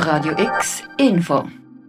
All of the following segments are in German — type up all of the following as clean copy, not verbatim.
Radio X Info.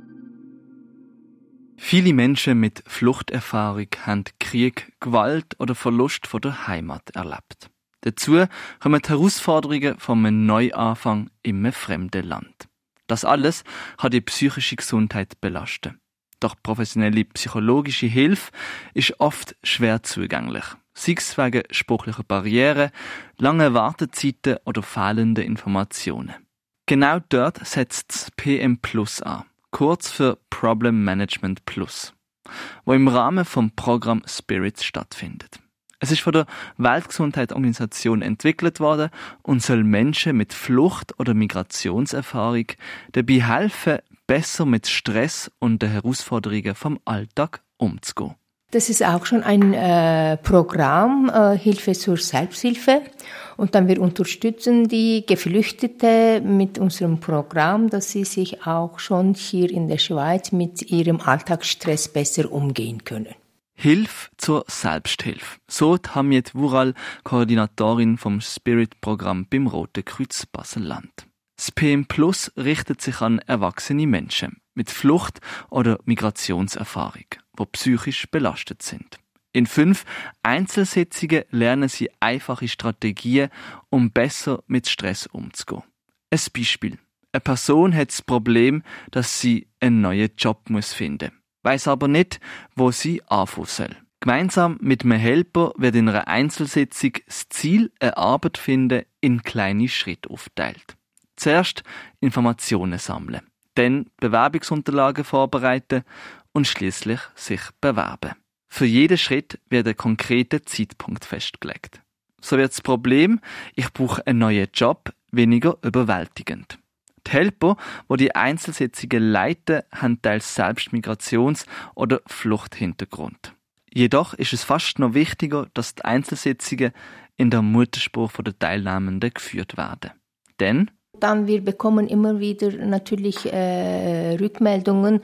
Viele Menschen mit Fluchterfahrung haben Krieg, Gewalt oder Verlust von der Heimat erlebt. Dazu kommen die Herausforderungen von einem Neuanfang in einem fremden Land. Das alles kann die psychische Gesundheit belasten. Doch professionelle psychologische Hilfe ist oft schwer zugänglich. Sei es wegen sprachlicher Barrieren, langen Wartezeiten oder fehlenden Informationen. Genau dort setzt das PM Plus an, kurz für Problem Management Plus, wo im Rahmen vom Programm Spirit stattfindet. Es ist von der Weltgesundheitsorganisation entwickelt worden und soll Menschen mit Flucht- oder Migrationserfahrung dabei helfen, besser mit Stress und den Herausforderungen vom Alltag umzugehen. Das ist auch schon ein Programm, Hilfe zur Selbsthilfe. Und dann wir unterstützen die Geflüchtete mit unserem Programm, dass sie sich auch schon hier in der Schweiz mit ihrem Alltagsstress besser umgehen können. Hilfe zur Selbsthilfe. So Hamjet Wural, Koordinatorin vom Spirit-Programm beim Roten Kreuz Basel-Land. Das PM Plus richtet sich an erwachsene Menschen mit Flucht- oder Migrationserfahrung, die psychisch belastet sind. In 5 Einzelsitzungen lernen sie einfache Strategien, um besser mit Stress umzugehen. Ein Beispiel. Eine Person hat das Problem, dass sie einen neuen Job finden muss, weiss aber nicht, wo sie anfangen soll. Gemeinsam mit einem Helper wird in einer Einzelsitzung das Ziel, eine Arbeit finden, in kleine Schritte aufteilt. Zuerst Informationen sammeln, dann Bewerbungsunterlagen vorbereiten und schließlich sich bewerben. Für jeden Schritt wird ein konkreter Zeitpunkt festgelegt. So wird das Problem, ich brauche einen neuen Job, weniger überwältigend. Die Helper, die die Einzelsitzungen leiten, haben teils selbst Migrations- oder Fluchthintergrund. Jedoch ist es fast noch wichtiger, dass die Einzelsitzungen in der Muttersprache der Teilnehmenden geführt werden. Denn dann wir bekommen immer wieder natürlich Rückmeldungen.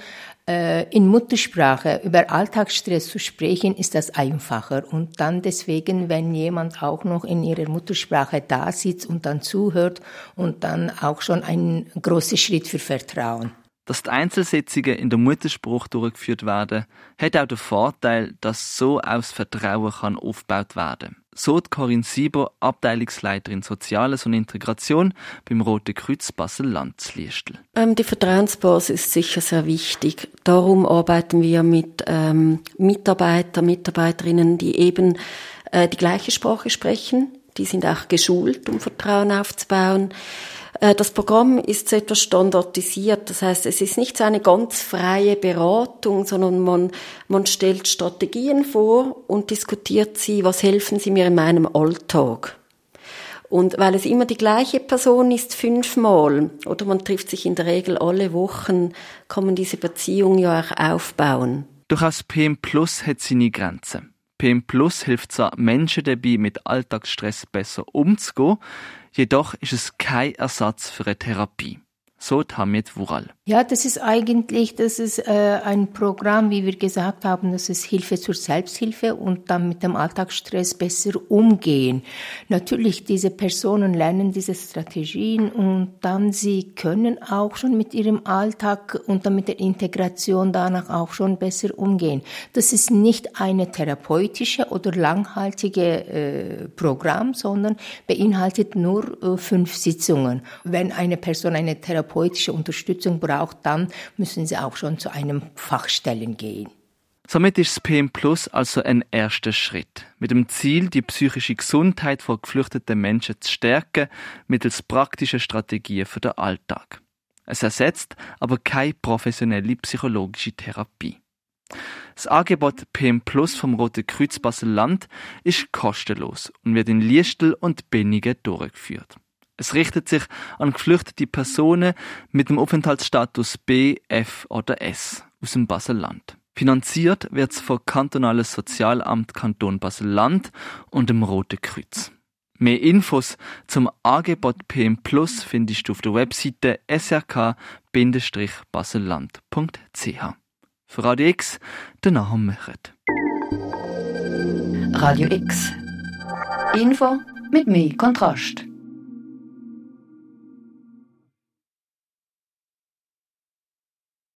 In Muttersprache über Alltagsstress zu sprechen, ist das einfacher. Und dann deswegen, wenn jemand auch noch in ihrer Muttersprache da sitzt und dann zuhört und dann auch schon ein großer Schritt für Vertrauen. Dass die Einzelsitzungen in der Muttersprache durchgeführt werden, hat auch den Vorteil, dass so aus Vertrauen kann aufgebaut werden kann. So die Corinne Abteilungsleiterin Soziales und Integration beim Roten Kreuz Basel-Land Liestel. Die Vertrauensbasis ist sicher sehr wichtig. Darum arbeiten wir mit Mitarbeiterinnen, die eben die gleiche Sprache sprechen. Die sind auch geschult, um Vertrauen aufzubauen. Das Programm ist etwas standardisiert. Das heißt, es ist nicht so eine ganz freie Beratung, sondern man stellt Strategien vor und diskutiert sie, was helfen sie mir in meinem Alltag. Und weil es immer die gleiche Person ist, 5-mal, oder man trifft sich in der Regel alle Wochen, kann man diese Beziehung ja auch aufbauen. Doch auch PM Plus hat seine Grenzen. PM Plus hilft zwar Menschen dabei, mit Alltagsstress besser umzugehen, jedoch ist es kein Ersatz für eine Therapie. So Hamjet Wural. Ja, das ist ein Programm, wie wir gesagt haben, das ist Hilfe zur Selbsthilfe und dann mit dem Alltagsstress besser umgehen. Natürlich, diese Personen lernen diese Strategien und dann sie können auch schon mit ihrem Alltag und dann mit der Integration danach auch schon besser umgehen. Das ist nicht eine therapeutische oder langhaltige Programm, sondern beinhaltet nur 5 Sitzungen. Wenn eine Person eine therapeutische Unterstützung braucht, dann müssen sie auch schon zu einem Fachstellen gehen. Somit ist das PM Plus also ein erster Schritt, mit dem Ziel, die psychische Gesundheit von geflüchteten Menschen zu stärken, mittels praktischen Strategien für den Alltag. Es ersetzt aber keine professionelle psychologische Therapie. Das Angebot PM Plus vom Roten Kreuz Basel-Land ist kostenlos und wird in Liestel und Benningen durchgeführt. Es richtet sich an geflüchtete Personen mit dem Aufenthaltsstatus B, F oder S aus dem Basel-Land. Finanziert wird es vom Kantonales Sozialamt Kanton Basel-Land und dem Roten Kreuz. Mehr Infos zum Angebot PM Plus findest du auf der Webseite srk-baselland.ch. Für Radio X, der Nahum Mechert. Radio X. Info mit mehr Kontrast.